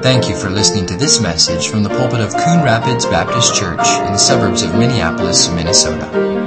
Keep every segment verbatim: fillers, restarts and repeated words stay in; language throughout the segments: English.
Thank you for listening to this message from the pulpit of Coon Rapids Baptist Church in the suburbs of Minneapolis, Minnesota.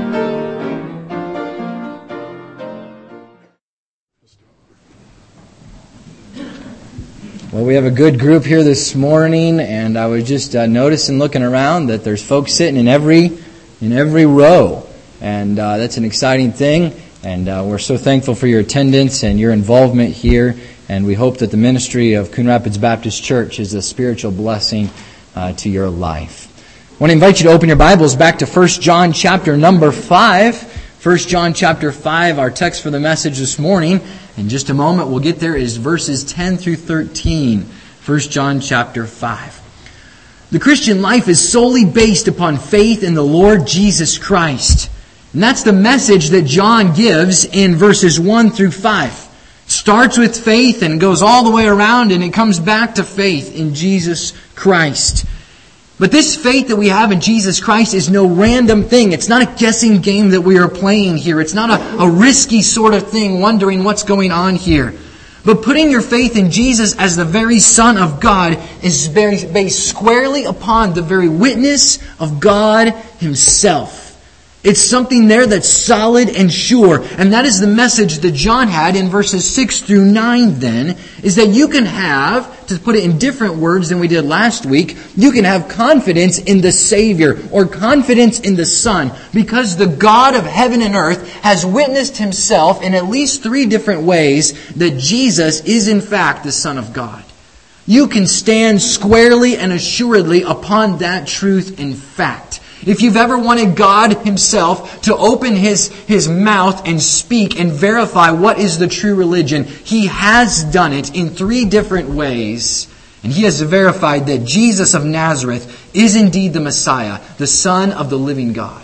Well, we have a good group here this morning, and I was just uh, noticing, looking around, that there's folks sitting in every in every row, and uh, that's an exciting thing. And uh, we're so thankful for your attendance and your involvement here. And we hope that the ministry of Coon Rapids Baptist Church is a spiritual blessing uh, to your life. I want to invite you to open your Bibles back to First John chapter number five. First John chapter five, our text for the message this morning. In just a moment, we'll get there, is verses ten through thirteen. First John chapter five. The Christian life is solely based upon faith in the Lord Jesus Christ. And that's the message that John gives in verses one through five. Starts with faith and goes all the way around, and it comes back to faith in Jesus Christ. But this faith that we have in Jesus Christ is no random thing. It's not a guessing game that we are playing here. It's not a, a risky sort of thing, wondering what's going on here. But putting your faith in Jesus as the very Son of God is based squarely upon the very witness of God Himself. It's something there that's solid and sure. And that is the message that John had in verses six through nine then, is that you can have, to put it in different words than we did last week, you can have confidence in the Savior or confidence in the Son, because the God of heaven and earth has witnessed Himself in at least three different ways that Jesus is in fact the Son of God. You can stand squarely and assuredly upon that truth in fact. If you've ever wanted God Himself to open His, His mouth and speak and verify what is the true religion, He has done it in three different ways. And He has verified that Jesus of Nazareth is indeed the Messiah, the Son of the living God.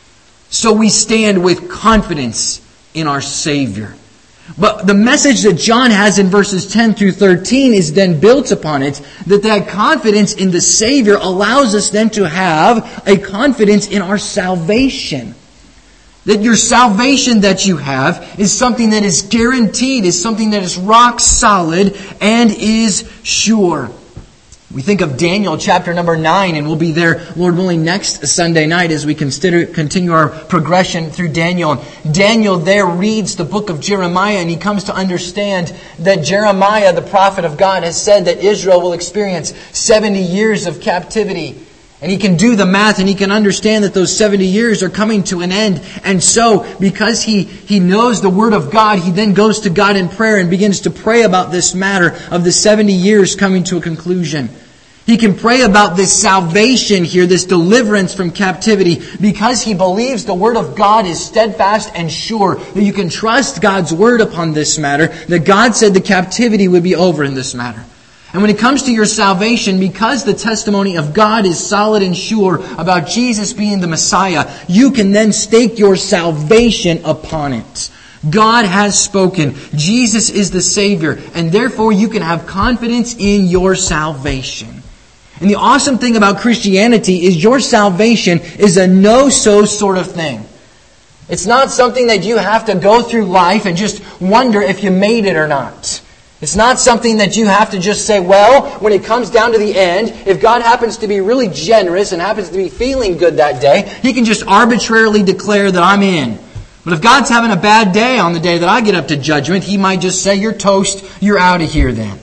So we stand with confidence in our Savior. But the message that John has in verses ten through thirteen is then built upon it, that that confidence in the Savior allows us then to have a confidence in our salvation. That your salvation that you have is something that is guaranteed, is something that is rock solid and is sure. We think of Daniel chapter number nine, and we'll be there, Lord willing, next Sunday night as we consider continue our progression through Daniel. Daniel there reads the book of Jeremiah, and he comes to understand that Jeremiah, the prophet of God, has said that Israel will experience seventy years of captivity. And he can do the math, and he can understand that those seventy years are coming to an end. And so, because he, he knows the Word of God, he then goes to God in prayer and begins to pray about this matter of the seventy years coming to a conclusion. He can pray about this salvation here, this deliverance from captivity, because he believes the Word of God is steadfast and sure, that you can trust God's Word upon this matter, that God said the captivity would be over in this matter. And when it comes to your salvation, because the testimony of God is solid and sure about Jesus being the Messiah, you can then stake your salvation upon it. God has spoken. Jesus is the Savior, and therefore you can have confidence in your salvation. And the awesome thing about Christianity is your salvation is a no-so sort of thing. It's not something that you have to go through life and just wonder if you made it or not. It's not something that you have to just say, well, when it comes down to the end, if God happens to be really generous and happens to be feeling good that day, He can just arbitrarily declare that I'm in. But if God's having a bad day on the day that I get up to judgment, He might just say, you're toast, you're out of here then.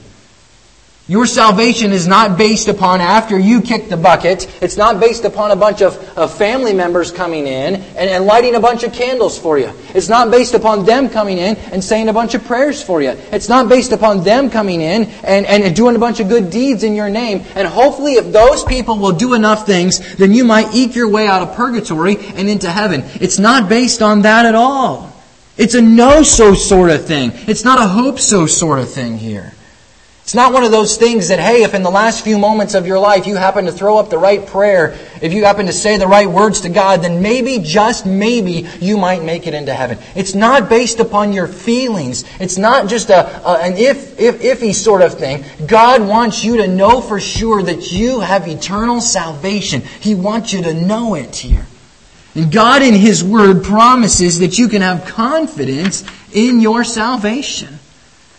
Your salvation is not based upon after you kick the bucket. It's not based upon a bunch of, of family members coming in and, and lighting a bunch of candles for you. It's not based upon them coming in and saying a bunch of prayers for you. It's not based upon them coming in and, and doing a bunch of good deeds in your name. And hopefully if those people will do enough things, then you might eke your way out of purgatory and into heaven. It's not based on that at all. It's a no-so sort of thing. It's not a hope-so sort of thing here. It's not one of those things that, hey, if in the last few moments of your life you happen to throw up the right prayer, if you happen to say the right words to God, then maybe, just maybe, you might make it into heaven. It's not based upon your feelings. It's not just a, a an if, if, iffy sort of thing. God wants you to know for sure that you have eternal salvation. He wants you to know it here. And God in His Word promises that you can have confidence in your salvation.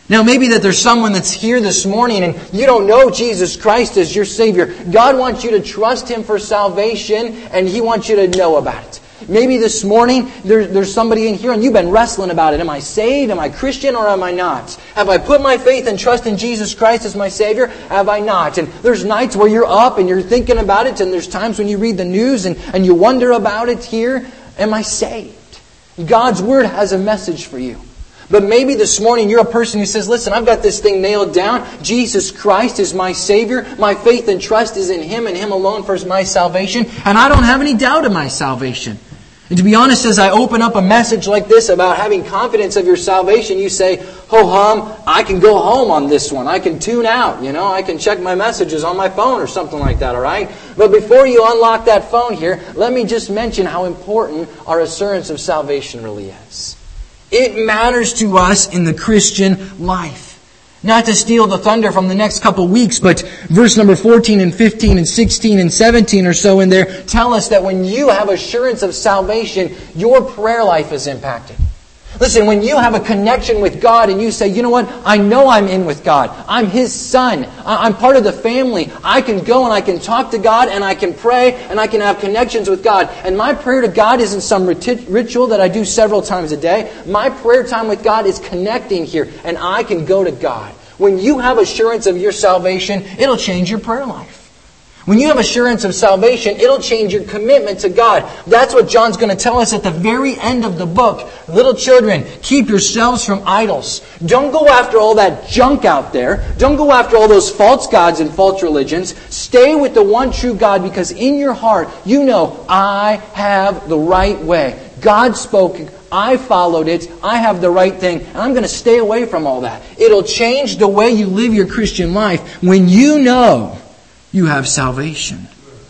Now, maybe that there's someone that's here this morning and you don't know Jesus Christ as your Savior. God wants you to trust Him for salvation, and He wants you to know about it. Maybe this morning there, there's somebody in here and you've been wrestling about it. Am I saved? Am I Christian or am I not? Have I put my faith and trust in Jesus Christ as my Savior? Have I not? And there's nights where you're up and you're thinking about it, and there's times when you read the news and, and you wonder about it here. Am I saved? God's Word has a message for you. But maybe this morning you're a person who says, listen, I've got this thing nailed down. Jesus Christ is my Savior. My faith and trust is in Him and Him alone for my salvation. And I don't have any doubt of my salvation. And to be honest, as I open up a message like this about having confidence of your salvation, you say, ho hum, I can go home on this one. I can tune out, you know. I can check my messages on my phone or something like that, all right? But before you unlock that phone here, let me just mention how important our assurance of salvation really is. It matters to us in the Christian life. Not to steal the thunder from the next couple weeks, but verse number fourteen and fifteen and sixteen and seventeen or so in there tell us that when you have assurance of salvation, your prayer life is impacted. Listen, when you have a connection with God and you say, you know what, I know I'm in with God. I'm His son. I'm part of the family. I can go and I can talk to God and I can pray and I can have connections with God. And my prayer to God isn't some ritual that I do several times a day. My prayer time with God is connecting here, and I can go to God. When you have assurance of your salvation, it'll change your prayer life. When you have assurance of salvation, it'll change your commitment to God. That's what John's going to tell us at the very end of the book. Little children, keep yourselves from idols. Don't go after all that junk out there. Don't go after all those false gods and false religions. Stay with the one true God, because in your heart, you know, I have the right way. God spoke, I followed it, I have the right thing, and I'm going to stay away from all that. It'll change the way you live your Christian life when you know you have salvation.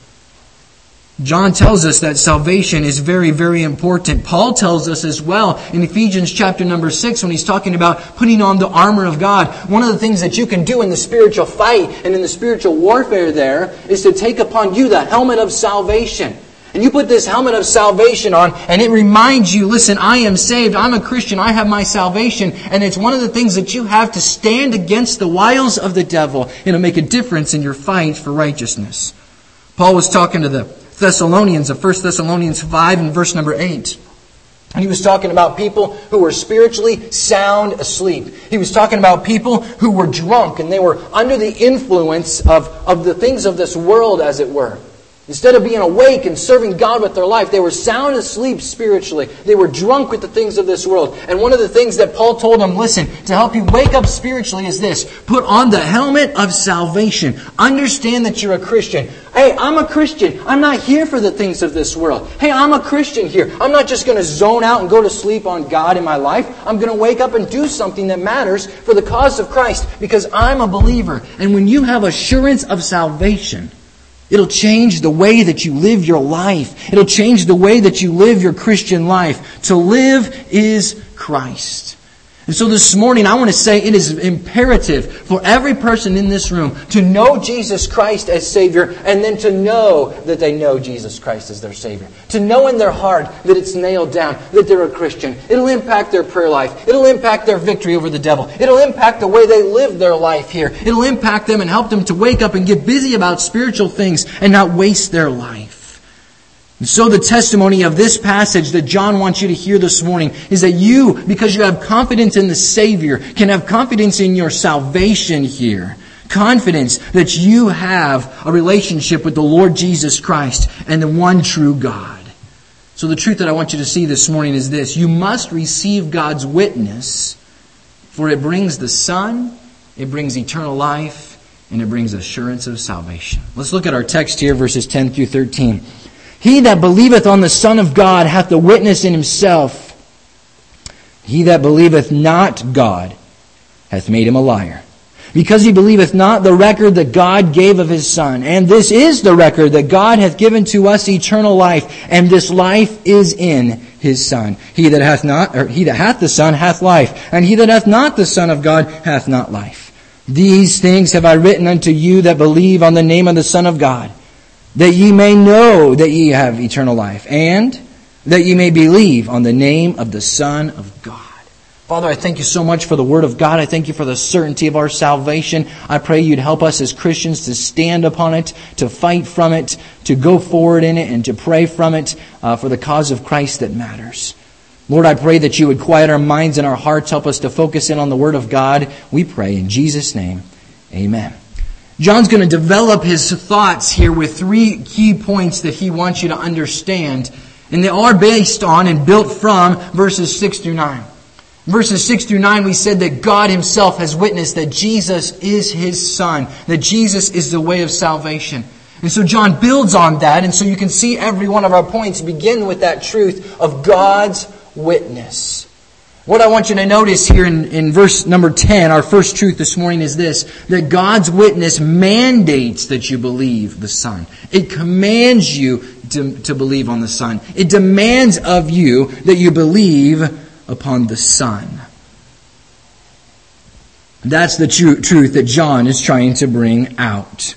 John tells us that salvation is very, very important. Paul tells us as well in Ephesians chapter number six, when he's talking about putting on the armor of God. One of the things that you can do in the spiritual fight and in the spiritual warfare there is to take upon you the helmet of salvation. And you put this helmet of salvation on, and it reminds you, listen, I am saved, I'm a Christian, I have my salvation. And it's one of the things that you have to stand against the wiles of the devil. It'll make a difference in your fight for righteousness. Paul was talking to the Thessalonians of First Thessalonians five and verse number eight. And he was talking about people who were spiritually sound asleep. He was talking about people who were drunk and they were under the influence of, of the things of this world, as it were. Instead of being awake and serving God with their life, they were sound asleep spiritually. They were drunk with the things of this world. And one of the things that Paul told them, listen, to help you wake up spiritually is this. Put on the helmet of salvation. Understand that you're a Christian. Hey, I'm a Christian. I'm not here for the things of this world. Hey, I'm a Christian here. I'm not just going to zone out and go to sleep on God in my life. I'm going to wake up and do something that matters for the cause of Christ, because I'm a believer. And when you have assurance of salvation, it'll change the way that you live your life. It'll change the way that you live your Christian life. To live is Christ. And so this morning I want to say it is imperative for every person in this room to know Jesus Christ as Savior, and then to know that they know Jesus Christ as their Savior. To know in their heart that it's nailed down, that they're a Christian. It'll impact their prayer life. It'll impact their victory over the devil. It'll impact the way they live their life here. It'll impact them and help them to wake up and get busy about spiritual things and not waste their life. And so the testimony of this passage that John wants you to hear this morning is that you, because you have confidence in the Savior, can have confidence in your salvation here. Confidence that you have a relationship with the Lord Jesus Christ and the one true God. So the truth that I want you to see this morning is this. You must receive God's witness, for it brings the Son, it brings eternal life, and it brings assurance of salvation. Let's look at our text here, verses ten through thirteen. He that believeth on the Son of God hath the witness in himself. He that believeth not God hath made him a liar, because he believeth not the record that God gave of his Son. And this is the record, that God hath given to us eternal life, and this life is in his Son. He that hath not, or he that hath the Son hath life, and he that hath not the Son of God hath not life. These things have I written unto you that believe on the name of the Son of God, that ye may know that ye have eternal life, and that ye may believe on the name of the Son of God. Father, I thank you so much for the Word of God. I thank you for the certainty of our salvation. I pray you'd help us as Christians to stand upon it, to fight from it, to go forward in it, and to pray from it uh, for the cause of Christ that matters. Lord, I pray that you would quiet our minds and our hearts, help us to focus in on the Word of God. We pray in Jesus' name, amen. John's going to develop his thoughts here with three key points that he wants you to understand. And they are based on and built from verses six through nine. Verses six through nine, we said that God Himself has witnessed that Jesus is His Son, that Jesus is the way of salvation. And so John builds on that, and so you can see every one of our points begin with that truth of God's witness. What I want you to notice here in, in verse number ten, our first truth this morning is this, that God's witness mandates that you believe the Son. It commands you to, to believe on the Son. It demands of you that you believe upon the Son. That's the true truth that John is trying to bring out.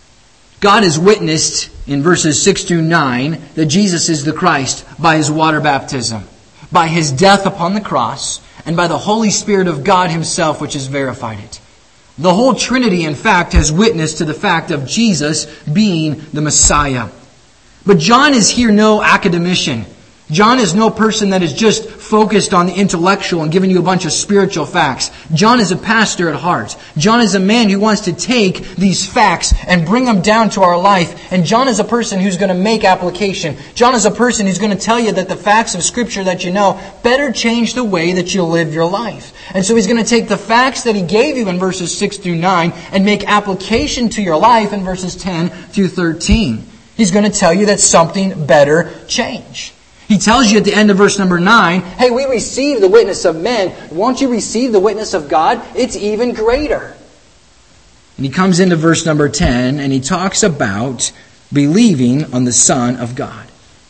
God has witnessed in verses six through nine that Jesus is the Christ by His water baptism, by His death upon the cross, and by the Holy Spirit of God Himself, which has verified it. The whole Trinity, in fact, has witnessed to the fact of Jesus being the Messiah. But John is here no academician. John is no person that is just focused on the intellectual and giving you a bunch of spiritual facts. John is a pastor at heart. John is a man who wants to take these facts and bring them down to our life. And John is a person who's going to make application. John is a person who's going to tell you that the facts of Scripture that you know better change the way that you live your life. And so he's going to take the facts that he gave you in verses six through nine and make application to your life in verses ten through thirteen. He's going to tell you that something better changed. He tells you at the end of verse number nine, hey, we receive the witness of men. Won't you receive the witness of God? It's even greater. And he comes into verse number ten and he talks about believing on the Son of God.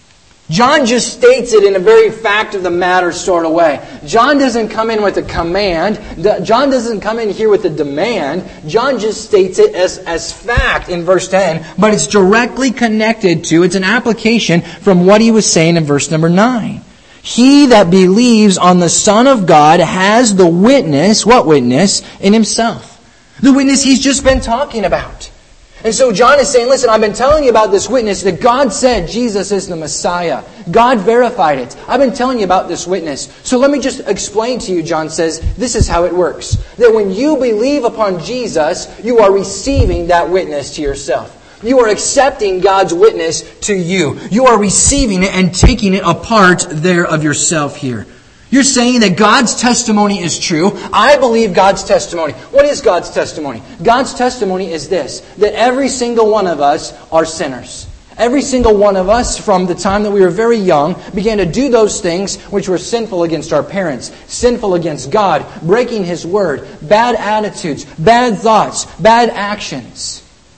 John just states it in a very fact of the matter sort of way. John doesn't come in with a command. John doesn't come in here with a demand. John just states it as, as fact in verse ten, but it's directly connected to, it's an application from what he was saying in verse number nine. He that believes on the Son of God has the witness, what witness? In himself. The witness he's just been talking about. And so John is saying, listen, I've been telling you about this witness that God said Jesus is the Messiah. God verified it. I've been telling you about this witness. So let me just explain to you, John says, this is how it works. That when you believe upon Jesus, you are receiving that witness to yourself. You are accepting God's witness to you. You are receiving it and taking it apart there of yourself here. You're saying that God's testimony is true. I believe God's testimony. What is God's testimony? God's testimony is this, that every single one of us are sinners. Every single one of us, from the time that we were very young, began to do those things which were sinful against our parents, sinful against God, breaking His word, bad attitudes, bad thoughts, bad actions.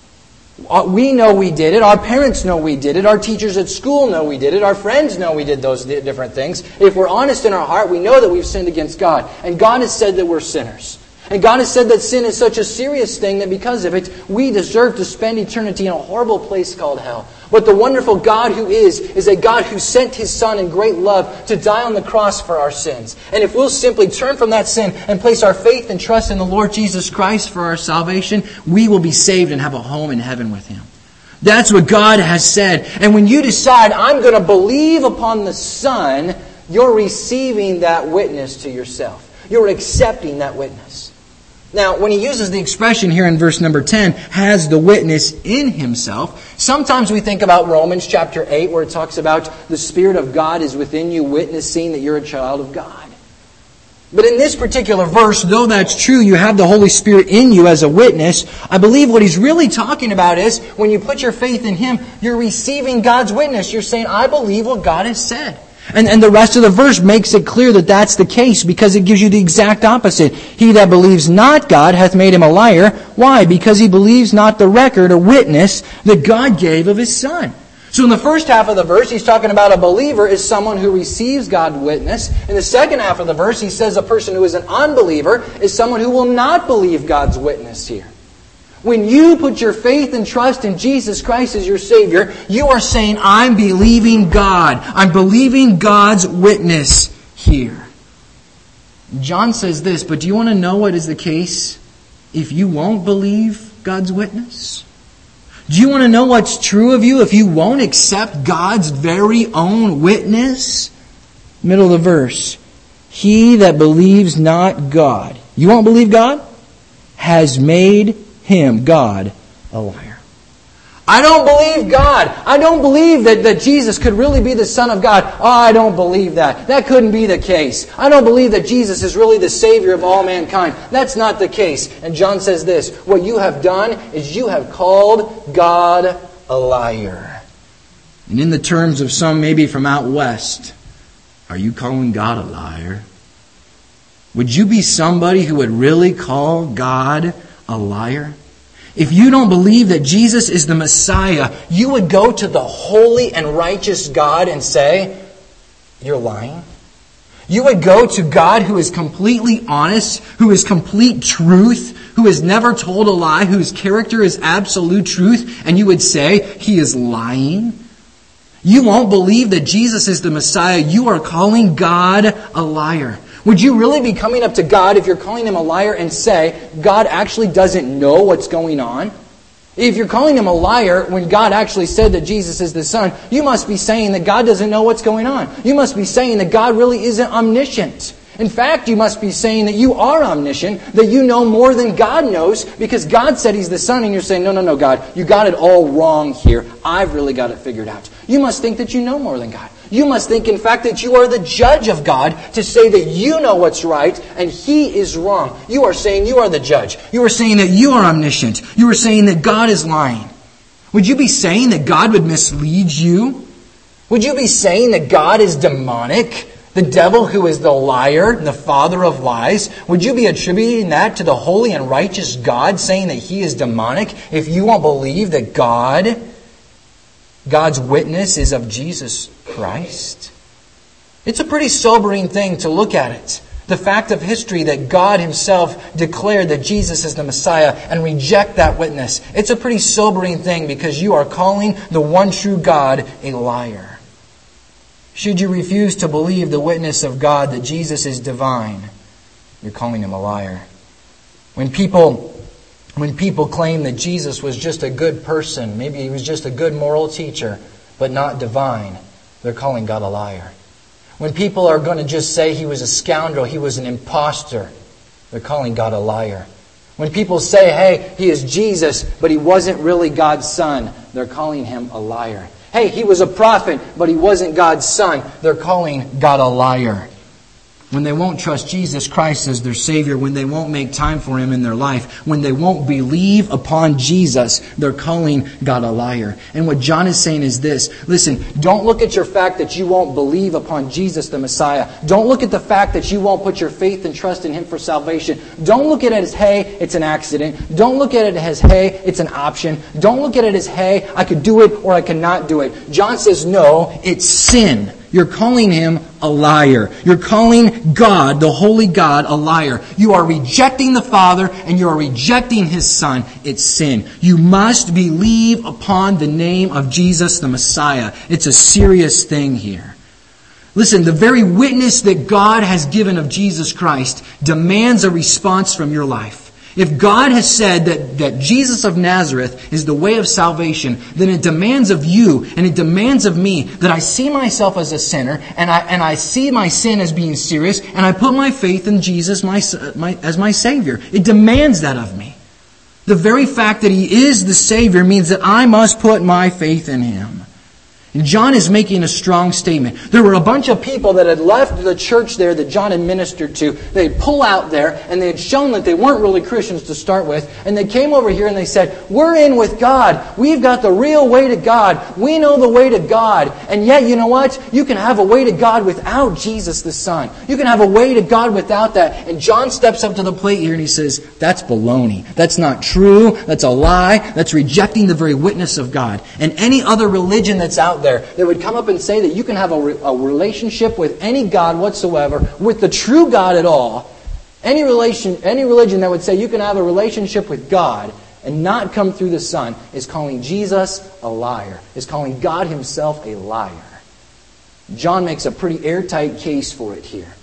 We know we did it. Our parents know we did it. Our teachers at school know we did it. Our friends know we did those different things. If we're honest in our heart, we know that we've sinned against God. And God has said that we're sinners. And God has said that sin is such a serious thing that because of it, we deserve to spend eternity in a horrible place called hell. But the wonderful God who is, is a God who sent His Son in great love to die on the cross for our sins. And if we'll simply turn from that sin and place our faith and trust in the Lord Jesus Christ for our salvation, we will be saved and have a home in heaven with Him. That's what God has said. And when you decide, I'm going to believe upon the Son, you're receiving that witness to yourself. You're accepting that witness. Now, when he uses the expression here in verse number ten, has the witness in himself, sometimes we think about Romans chapter eight, where it talks about the Spirit of God is within you, witnessing that you're a child of God. But in this particular verse, though that's true, you have the Holy Spirit in you as a witness, I believe what he's really talking about is, when you put your faith in Him, you're receiving God's witness. You're saying, I believe what God has said. And, and the rest of the verse makes it clear that that's the case because it gives you the exact opposite. He that believes not God hath made him a liar. Why? Because he believes not the record or witness that God gave of His Son. So in the first half of the verse, he's talking about a believer is someone who receives God's witness. In the second half of the verse, he says a person who is an unbeliever is someone who will not believe God's witness here. When you put your faith and trust in Jesus Christ as your Savior, you are saying, I'm believing God. I'm believing God's witness here. John says this, but do you want to know what is the case if you won't believe God's witness? Do you want to know what's true of you if you won't accept God's very own witness? Middle of the verse. He that believes not God, you won't believe God, has made him, God, a liar. I don't believe God. I don't believe that, that Jesus could really be the Son of God. Oh, I don't believe that. That couldn't be the case. I don't believe that Jesus is really the Savior of all mankind. That's not the case. And John says this, what you have done is you have called God a liar. And in the terms of some maybe from out west, are you calling God a liar? Would you be somebody who would really call God a liar? If you don't believe that Jesus is the Messiah, you would go to the holy and righteous God and say, you're lying. You would go to God who is completely honest, who is complete truth, who has never told a lie, whose character is absolute truth, and you would say, He is lying. You won't believe that Jesus is the Messiah. You are calling God a liar. Would you really be coming up to God if you're calling Him a liar and say, God actually doesn't know what's going on? If you're calling Him a liar when God actually said that Jesus is the Son, you must be saying that God doesn't know what's going on. You must be saying that God really isn't omniscient. In fact, you must be saying that you are omniscient, that you know more than God knows, because God said He's the Son, and you're saying, no, no, no, God, you got it all wrong here. I've really got it figured out. You must think that you know more than God. You must think, in fact, that you are the judge of God to say that you know what's right and He is wrong. You are saying you are the judge. You are saying that you are omniscient. You are saying that God is lying. Would you be saying that God would mislead you? Would you be saying that God is demonic? The devil who is the liar, the father of lies? Would you be attributing that to the holy and righteous God, saying that He is demonic, if you won't believe that God, God's witness is of Jesus Christ? It's a pretty sobering thing to look at it. The fact of history that God Himself declared that Jesus is the Messiah and reject that witness. It's a pretty sobering thing because you are calling the one true God a liar. Should you refuse to believe the witness of God that Jesus is divine, you're calling Him a liar. When people, when people claim that Jesus was just a good person, maybe He was just a good moral teacher, but not divine, they're calling God a liar. When people are going to just say He was a scoundrel, He was an imposter, they're calling God a liar. When people say, hey, He is Jesus, but He wasn't really God's Son, they're calling Him a liar. Hey, He was a prophet, but He wasn't God's Son. They're calling God a liar. When they won't trust Jesus Christ as their Savior, when they won't make time for Him in their life, when they won't believe upon Jesus, they're calling God a liar. And what John is saying is this. Listen, don't look at your fact that you won't believe upon Jesus the Messiah. Don't look at the fact that you won't put your faith and trust in Him for salvation. Don't look at it as, hey, it's an accident. Don't look at it as, hey, it's an option. Don't look at it as, hey, I could do it or I cannot do it. John says, no, it's sin. You're calling Him a liar. You're calling God, the holy God, a liar. You are rejecting the Father and you are rejecting His Son. It's sin. You must believe upon the name of Jesus the Messiah. It's a serious thing here. Listen, the very witness that God has given of Jesus Christ demands a response from your life. If God has said that, that Jesus of Nazareth is the way of salvation, then it demands of you and it demands of me that I see myself as a sinner and I and I see my sin as being serious and I put my faith in Jesus my, my, as my Savior. It demands that of me. The very fact that He is the Savior means that I must put my faith in Him. And John is making a strong statement. There were a bunch of people that had left the church there that John had ministered to. They'd pull out there and they had shown that they weren't really Christians to start with. And they came over here and they said, we're in with God. We've got the real way to God. We know the way to God. And yet, you know what? You can have a way to God without Jesus the Son. You can have a way to God without that. And John steps up to the plate here and he says, that's baloney. That's not true. That's a lie. That's rejecting the very witness of God. And any other religion that's out there There, that would come up and say that you can have a, re, a relationship with any God whatsoever, with the true God at all. Any relation, any religion that would say you can have a relationship with God and not come through the Son is calling Jesus a liar, is calling God Himself a liar. John makes a pretty airtight case for it here.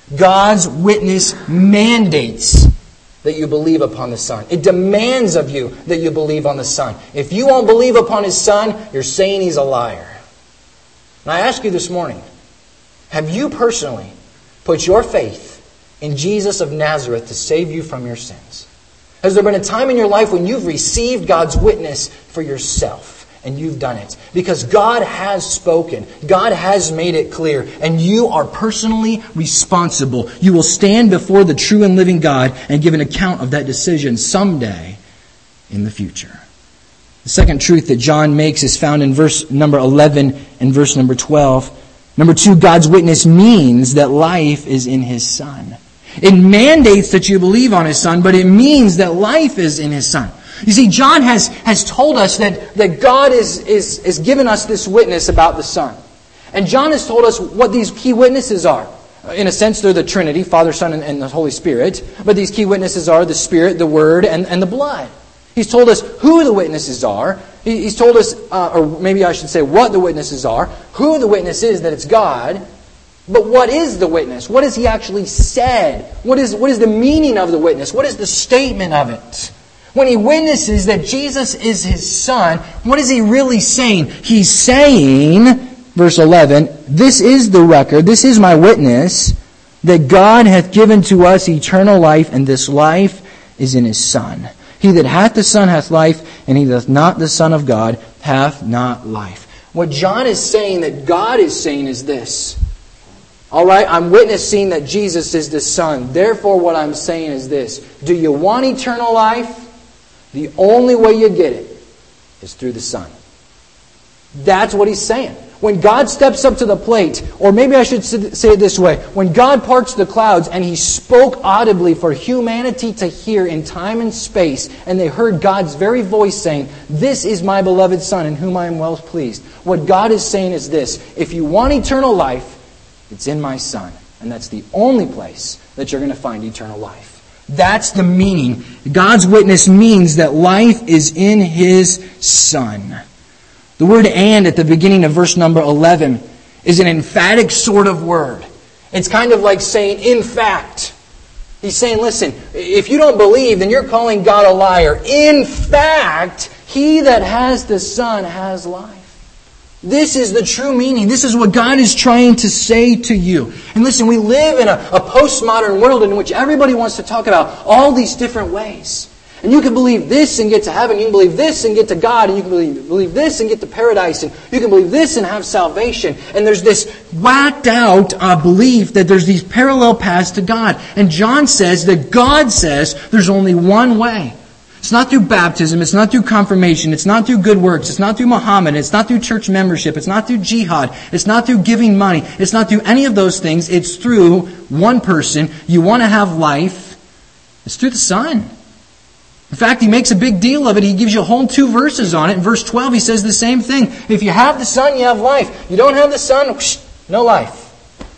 God's witness mandates that you believe upon the Son. It demands of you that you believe on the Son. If you won't believe upon His Son, you're saying He's a liar. And I ask you this morning, have you personally put your faith in Jesus of Nazareth to save you from your sins? Has there been a time in your life when you've received God's witness for yourself? And you've done it. Because God has spoken. God has made it clear. And you are personally responsible. You will stand before the true and living God and give an account of that decision someday in the future. The second truth that John makes is found in verse number eleven and verse number twelve. Number two, God's witness means that life is in His Son. It mandates that you believe on His Son, but it means that life is in His Son. You see, John has, has told us that, that God is, is, is given us this witness about the Son. And John has told us what these key witnesses are. In a sense, they're the Trinity, Father, Son, and, and the Holy Spirit. But these key witnesses are the Spirit, the Word, and, and the blood. He's told us who the witnesses are. He, he's told us, uh, or maybe I should say what the witnesses are. Who the witness is, that it's God. But what is the witness? What has He actually said? What is, what is the meaning of the witness? What is the statement of it? When He witnesses that Jesus is His Son, what is He really saying? He's saying, verse eleven, this is the record, this is my witness, that God hath given to us eternal life, and this life is in His Son. He that hath the Son hath life, and he that hath not the Son of God hath not life. What John is saying, that God is saying, is this. All right, I'm witnessing that Jesus is the Son. Therefore, what I'm saying is this. Do you want eternal life? The only way you get it is through the Son. That's what He's saying. When God steps up to the plate, or maybe I should say it this way, when God parts the clouds and He spoke audibly for humanity to hear in time and space, and they heard God's very voice saying, this is my beloved Son in whom I am well pleased. What God is saying is this, if you want eternal life, it's in my Son. And that's the only place that you're going to find eternal life. That's the meaning. God's witness means that life is in His Son. The word "and" at the beginning of verse number eleven is an emphatic sort of word. It's kind of like saying, in fact. He's saying, listen, if you don't believe, then you're calling God a liar. In fact, he that has the Son has life. This is the true meaning. This is what God is trying to say to you. And listen, we live in a, a postmodern world in which everybody wants to talk about all these different ways. And you can believe this and get to heaven. You can believe this and get to God. And you can believe, believe this and get to paradise. And you can believe this and have salvation. And there's this whacked out uh, belief that there's these parallel paths to God. And John says that God says there's only one way. It's not through baptism. It's not through confirmation. It's not through good works. It's not through Muhammad. It's not through church membership. It's not through jihad. It's not through giving money. It's not through any of those things. It's through one person. You want to have life. It's through the Son. In fact, he makes a big deal of it. He gives you a whole two verses on it. In verse twelve, he says the same thing. If you have the Son, you have life. You don't have the Son, whoosh, no life.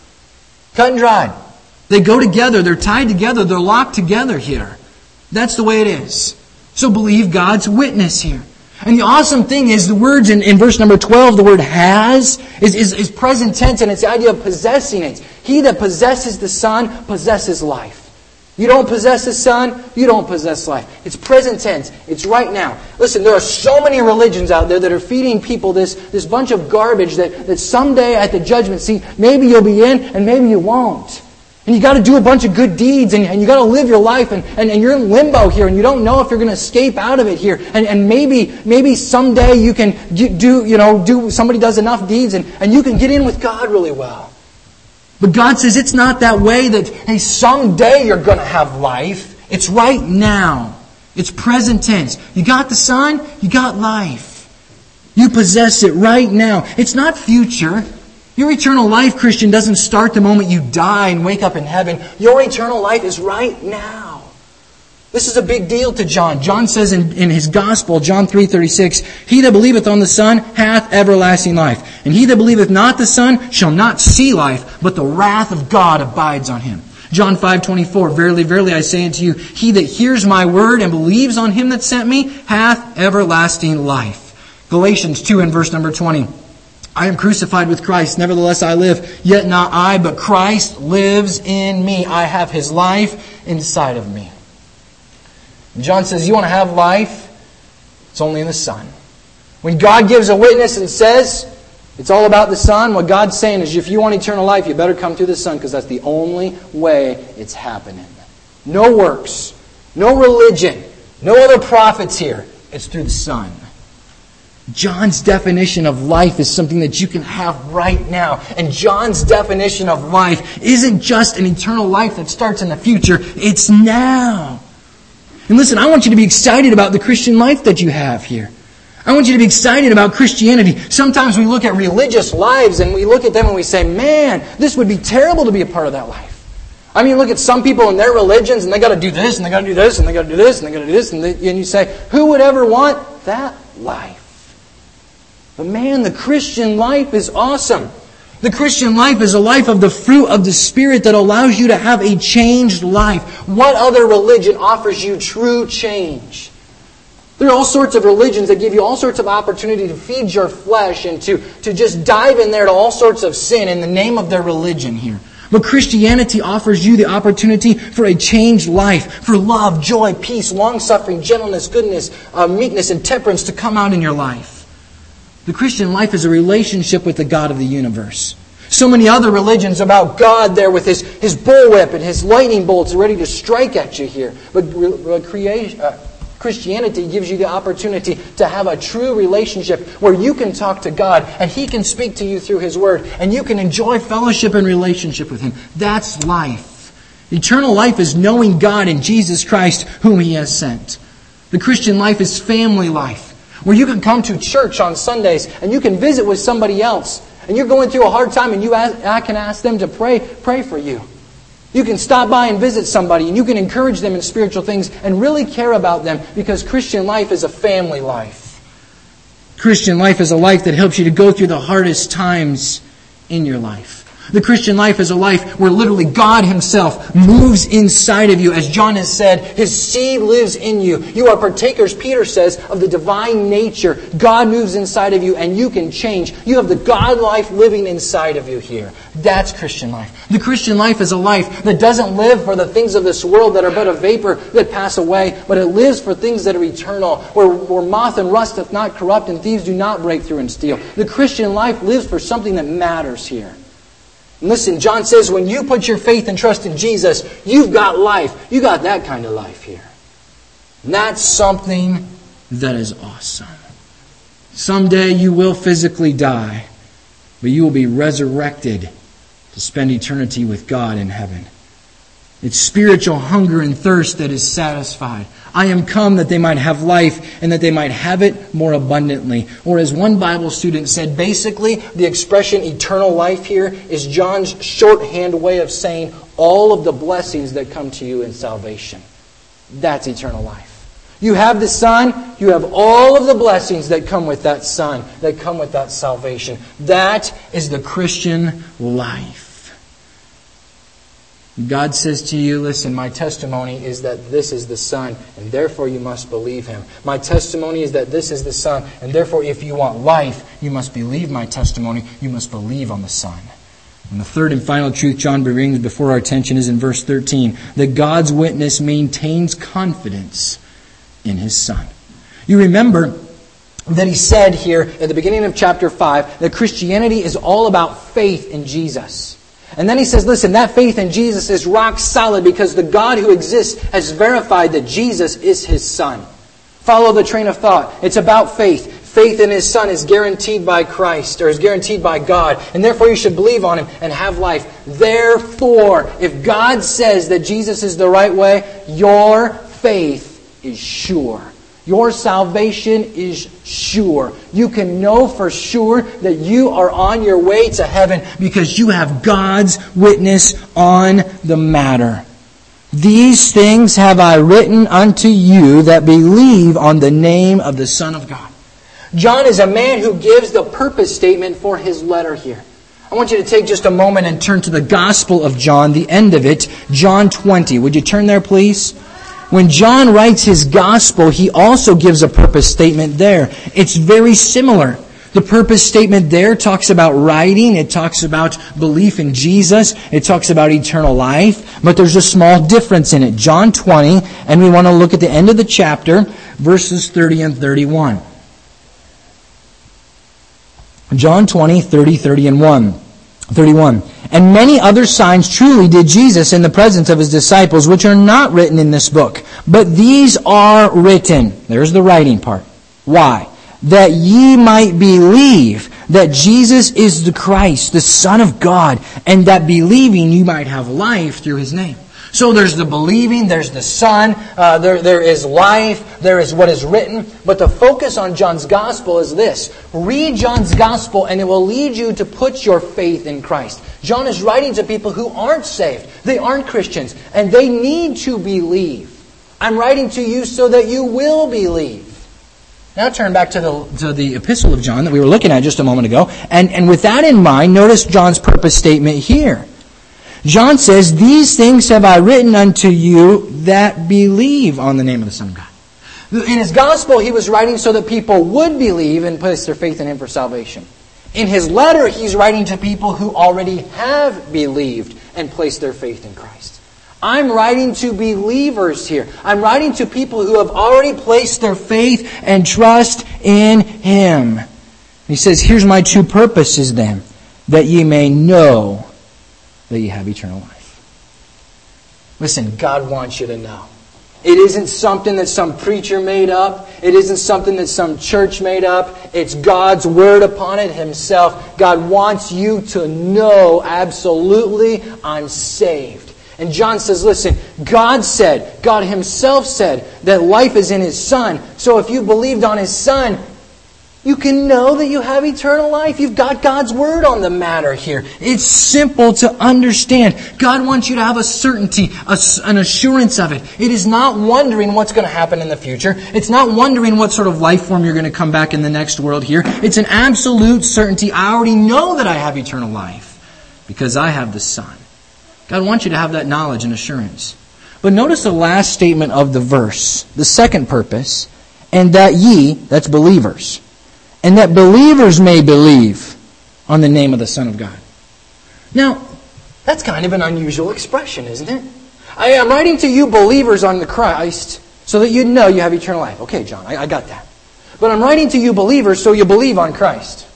Cut and dried. They go together. They're tied together. They're locked together here. That's the way it is. So believe God's witness here. And the awesome thing is the words in, in verse number twelve, the word has, is, is, is present tense, and it's the idea of possessing it. He that possesses the Son possesses life. You don't possess the Son, you don't possess life. It's present tense. It's right now. Listen, there are so many religions out there that are feeding people this, this bunch of garbage that, that someday at the judgment seat, maybe you'll be in and maybe you won't. And you got to do a bunch of good deeds, and, and you got to live your life, and, and, and you're in limbo here, and you don't know if you're going to escape out of it here. And, and maybe maybe someday you can do, you know, do somebody does enough deeds, and, and you can get in with God really well. But God says it's not that way, that, hey, someday you're going to have life. It's right now. It's present tense. You got the Son, you got life. You possess it right now. It's not future. Your eternal life, Christian, doesn't start the moment you die and wake up in heaven. Your eternal life is right now. This is a big deal to John. John says in, in his Gospel, John three thirty-six, he that believeth on the Son hath everlasting life. And he that believeth not the Son shall not see life, but the wrath of God abides on him. John five twenty-four, verily, verily, I say unto you, he that hears my word and believes on him that sent me hath everlasting life. Galatians two and verse number twenty. I am crucified with Christ, nevertheless I live, yet not I, but Christ lives in me. I have His life inside of me. And John says, you want to have life? It's only in the Son. When God gives a witness and says it's all about the Son, what God's saying is if you want eternal life, you better come through the Son because that's the only way it's happening. No works, no religion, no other prophets here. It's through the Son. John's definition of life is something that you can have right now. And John's definition of life isn't just an eternal life that starts in the future. It's now. And listen, I want you to be excited about the Christian life that you have here. I want you to be excited about Christianity. Sometimes we look at religious lives and we look at them and we say, man, this would be terrible to be a part of that life. I mean, look at some people in their religions and they got to do this and they got to do this and they got to do this and they got to do this. And, they, and you say, who would ever want that life? But man, the Christian life is awesome. The Christian life is a life of the fruit of the Spirit that allows you to have a changed life. What other religion offers you true change? There are all sorts of religions that give you all sorts of opportunity to feed your flesh and to, to just dive in there to all sorts of sin in the name of their religion here. But Christianity offers you the opportunity for a changed life, for love, joy, peace, long-suffering, gentleness, goodness, uh, meekness, and temperance to come out in your life. The Christian life is a relationship with the God of the universe. So many other religions about God there with His, his bullwhip and His lightning bolts ready to strike at you here. But re, creation, uh, Christianity gives you the opportunity to have a true relationship where you can talk to God and He can speak to you through His Word and you can enjoy fellowship and relationship with Him. That's life. Eternal life is knowing God and Jesus Christ whom He has sent. The Christian life is family life, where you can come to church on Sundays and you can visit with somebody else. And you're going through a hard time and you ask, I can ask them to pray, pray for you. You can stop by and visit somebody and you can encourage them in spiritual things and really care about them because Christian life is a family life. Christian life is a life that helps you to go through the hardest times in your life. The Christian life is a life where literally God Himself moves inside of you. As John has said, His seed lives in you. You are partakers, Peter says, of the divine nature. God moves inside of you and you can change. You have the God life living inside of you here. That's Christian life. The Christian life is a life that doesn't live for the things of this world that are but a vapor that pass away, but it lives for things that are eternal, where, where moth and rust doth not corrupt and thieves do not break through and steal. The Christian life lives for something that matters here. Listen, John says when you put your faith and trust in Jesus, you've got life. You got that kind of life here. And that's something that is awesome. Someday you will physically die, but you will be resurrected to spend eternity with God in heaven. It's spiritual hunger and thirst that is satisfied. I am come that they might have life and that they might have it more abundantly. Or as one Bible student said, basically the expression eternal life here is John's shorthand way of saying all of the blessings that come to you in salvation. That's eternal life. You have the Son, you have all of the blessings that come with that Son, that come with that salvation. That is the Christian life. God says to you, listen, my testimony is that this is the Son, and therefore you must believe Him. My testimony is that this is the Son, and therefore if you want life, you must believe my testimony. You must believe on the Son. And the third and final truth John brings before our attention is in verse thirteen, that God's witness maintains confidence in His Son. You remember that he said here at the beginning of chapter five that Christianity is all about faith in Jesus. And then he says, listen, that faith in Jesus is rock solid because the God who exists has verified that Jesus is His Son. Follow the train of thought. It's about faith. Faith in His Son is guaranteed by Christ, or is guaranteed by God. And therefore you should believe on Him and have life. Therefore, if God says that Jesus is the right way, your faith is sure. Your salvation is sure. You can know for sure that you are on your way to heaven because you have God's witness on the matter. These things have I written unto you that believe on the name of the Son of God. John is a man who gives the purpose statement for his letter here. I want you to take just a moment and turn to the Gospel of John, the end of it, John twenty. Would you turn there, please? When John writes his gospel, he also gives a purpose statement there. It's very similar The purpose statement there talks about writing. It talks about belief in Jesus. It talks about eternal life. But there's a small difference in it. John twenty, and we want to look at the end of the chapter, verses thirty and thirty-one. John twenty, thirty, thirty and one. thirty-one. And many other signs truly did Jesus in the presence of His disciples, which are not written in this book. But these are written. There's the writing part. Why? That ye might believe that Jesus is the Christ, the Son of God, and that believing you might have life through His name. So there's the believing, there's the Son, uh, there, there is life, there is what is written. But the focus on John's Gospel is this. Read John's Gospel and it will lead you to put your faith in Christ. John is writing to people who aren't saved. They aren't Christians. And they need to believe. I'm writing to you so that you will believe. Now turn back to the, to the Epistle of John that we were looking at just a moment ago. And, and with that in mind, notice John's purpose statement here. John says, these things have I written unto you that believe on the name of the Son of God. In his gospel, he was writing so that people would believe and place their faith in Him for salvation. In his letter, he's writing to people who already have believed and placed their faith in Christ. I'm writing to believers here. I'm writing to people who have already placed their faith and trust in Him. He says, here's my two purposes then, that ye may know that you have eternal life. Listen, God wants you to know. It isn't something that some preacher made up. It isn't something that some church made up. It's God's Word upon it Himself. God wants you to know absolutely, I'm saved. And John says, listen, God said, God Himself said that life is in His Son. So if you believed on His Son, you can know that you have eternal life. You've got God's Word on the matter here. It's simple to understand. God wants you to have a certainty, a, an assurance of it. It is not wondering what's going to happen in the future. It's not wondering what sort of life form you're going to come back in the next world here. It's an absolute certainty. I already know that I have eternal life because I have the Son. God wants you to have that knowledge and assurance. But notice the last statement of the verse, the second purpose, and that ye, that's believers, and that believers may believe on the name of the Son of God. Now, that's kind of an unusual expression, isn't it? I am writing to you believers on the Christ so that you know you have eternal life. Okay, John, I, I got that. But I'm writing to you believers so you believe on Christ.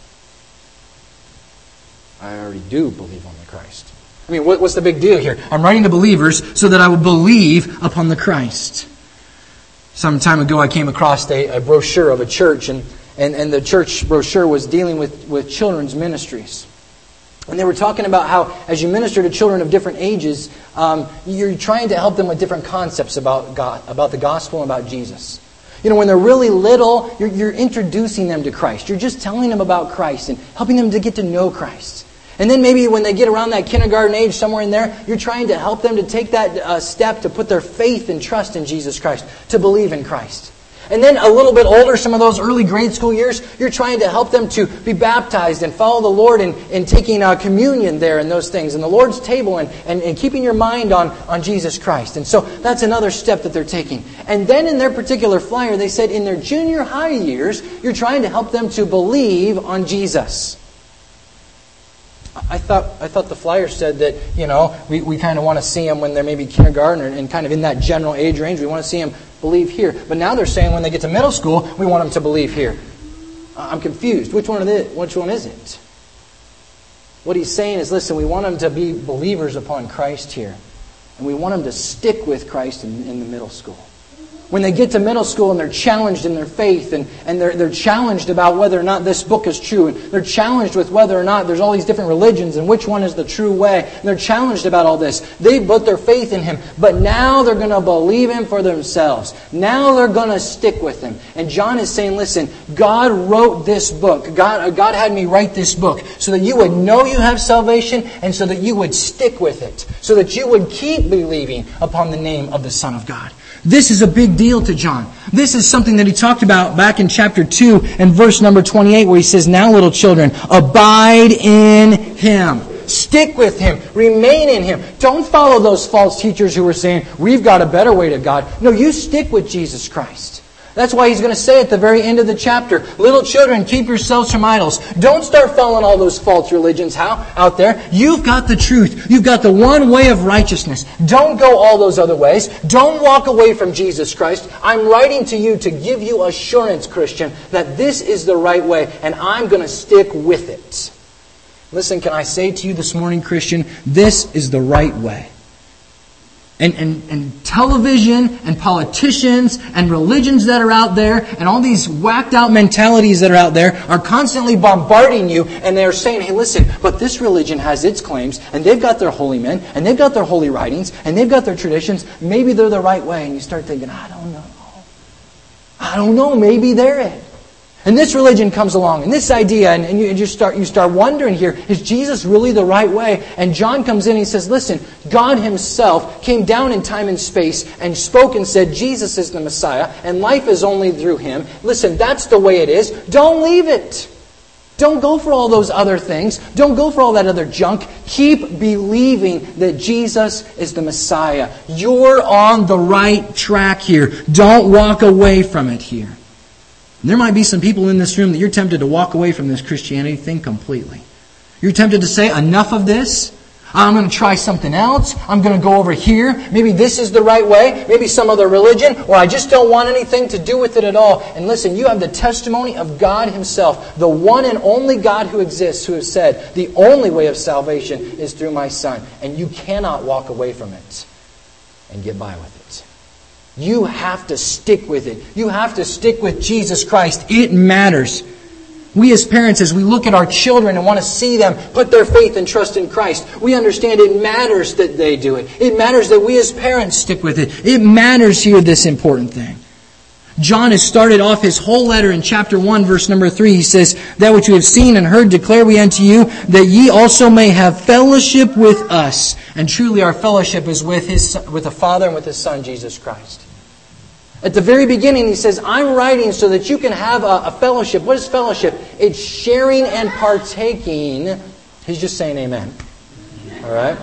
I already do believe on the Christ. I mean, what, what's the big deal here? I'm writing to believers so that I will believe upon the Christ. Some time ago I came across a, a brochure of a church, and And, and the church brochure was dealing with, with children's ministries. And they were talking about how as you minister to children of different ages, um, you're trying to help them with different concepts about God, about the gospel and about Jesus. You know, when they're really little, you're, you're introducing them to Christ. You're just telling them about Christ and helping them to get to know Christ. And then maybe when they get around that kindergarten age, somewhere in there, you're trying to help them to take that uh, step to put their faith and trust in Jesus Christ, to believe in Christ. And then a little bit older, some of those early grade school years, you're trying to help them to be baptized and follow the Lord in, in taking uh, communion there and those things, and the Lord's table, and, and, and keeping your mind on, on Jesus Christ. And so that's another step that they're taking. And then in their particular flyer, they said in their junior high years, you're trying to help them to believe on Jesus. I thought I thought the flyer said that, you know, we, we kind of want to see them when they're maybe kindergarten and, and kind of in that general age range. We want to see them believe here. But now they're saying when they get to middle school, we want them to believe here. I'm confused. Which one is it? Which one is it? What he's saying is, listen, we want them to be believers upon Christ here. And we want them to stick with Christ in, in the middle school. When they get to middle school and they're challenged in their faith and, and they're, they're challenged about whether or not this book is true, and they're challenged with whether or not there's all these different religions and which one is the true way, and they're challenged about all this. They put their faith in Him, but now they're going to believe Him for themselves. Now they're going to stick with Him. And John is saying, listen, God wrote this book. God, God had me write this book so that you would know you have salvation and so that you would stick with it, so that you would keep believing upon the name of the Son of God. This is a big deal to John. This is something that he talked about back in chapter two and verse number twenty-eight, where he says, now little children, abide in Him. Stick with Him. Remain in Him. Don't follow those false teachers who are saying, we've got a better way to God. No, you stick with Jesus Christ. That's why he's going to say at the very end of the chapter, little children, keep yourselves from idols. Don't start following all those false religions how, out there. You've got the truth. You've got the one way of righteousness. Don't go all those other ways. Don't walk away from Jesus Christ. I'm writing to you to give you assurance, Christian, that this is the right way, and I'm going to stick with it. Listen, can I say to you this morning, Christian, this is the right way. And, and, and television and politicians and religions that are out there and all these whacked out mentalities that are out there are constantly bombarding you, and they're saying, hey, listen, but this religion has its claims, and they've got their holy men, and they've got their holy writings, and they've got their traditions. Maybe they're the right way. And you start thinking, I don't know. I don't know. Maybe they're it. And this religion comes along, and this idea, and, and you, and you start you start wondering here, is Jesus really the right way? And John comes in and he says, listen, God Himself came down in time and space and spoke and said, Jesus is the Messiah, and life is only through Him. Listen, that's the way it is. Don't leave it. Don't go for all those other things. Don't go for all that other junk. Keep believing that Jesus is the Messiah. You're on the right track here. Don't walk away from it here. And there might be some people in this room that you're tempted to walk away from this Christianity thing completely. You're tempted to say, enough of this. I'm going to try something else. I'm going to go over here. Maybe this is the right way. Maybe some other religion. Or I just don't want anything to do with it at all. And listen, you have the testimony of God Himself, the one and only God who exists, who has said, the only way of salvation is through my Son. And you cannot walk away from it and get by with it. You have to stick with it. You have to stick with Jesus Christ. It matters. We as parents, as we look at our children and want to see them put their faith and trust in Christ, we understand it matters that they do it. It matters that we as parents stick with it. It matters here, this important thing. John has started off his whole letter in chapter one, verse number three. He says, that which you have seen and heard declare we unto you, that ye also may have fellowship with us. And truly our fellowship is with His, with the Father and with His Son, Jesus Christ. At the very beginning, he says, I'm writing so that you can have a, a fellowship. What is fellowship? It's sharing and partaking. He's just saying amen. All right?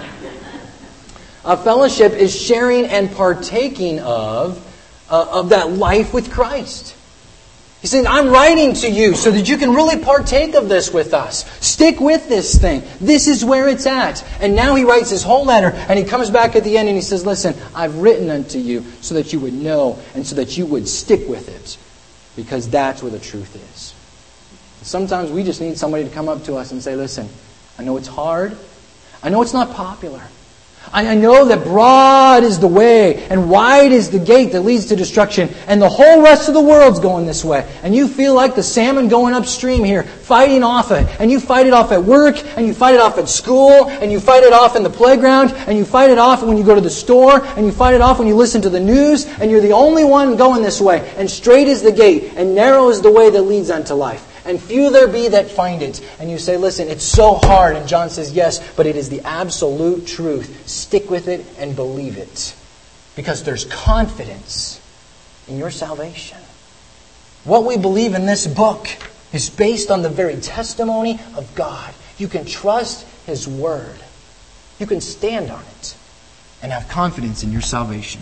A fellowship is sharing and partaking of, uh, of that life with Christ. He's saying, I'm writing to you so that you can really partake of this with us. Stick with this thing. This is where it's at. And now he writes his whole letter, and he comes back at the end and he says, listen, I've written unto you so that you would know and so that you would stick with it. Because that's where the truth is. Sometimes we just need somebody to come up to us and say, listen, I know it's hard. I know it's not popular. I know that broad is the way and wide is the gate that leads to destruction, and the whole rest of the world's going this way. And you feel like the salmon going upstream here, fighting off it. And you fight it off at work, and you fight it off at school, and you fight it off in the playground, and you fight it off when you go to the store, and you fight it off when you listen to the news, and you're the only one going this way. And straight is the gate, and narrow is the way that leads unto life. And few there be that find it. And you say, listen, it's so hard. And John says, yes, but it is the absolute truth. Stick with it and believe it. Because there's confidence in your salvation. What we believe in this book is based on the very testimony of God. You can trust His Word. You can stand on it and have confidence in your salvation.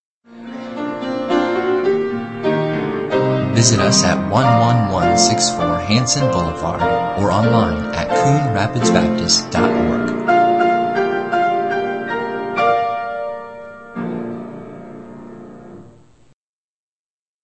Visit us at one one one six four Hanson Boulevard or online at coon rapids baptist dot org.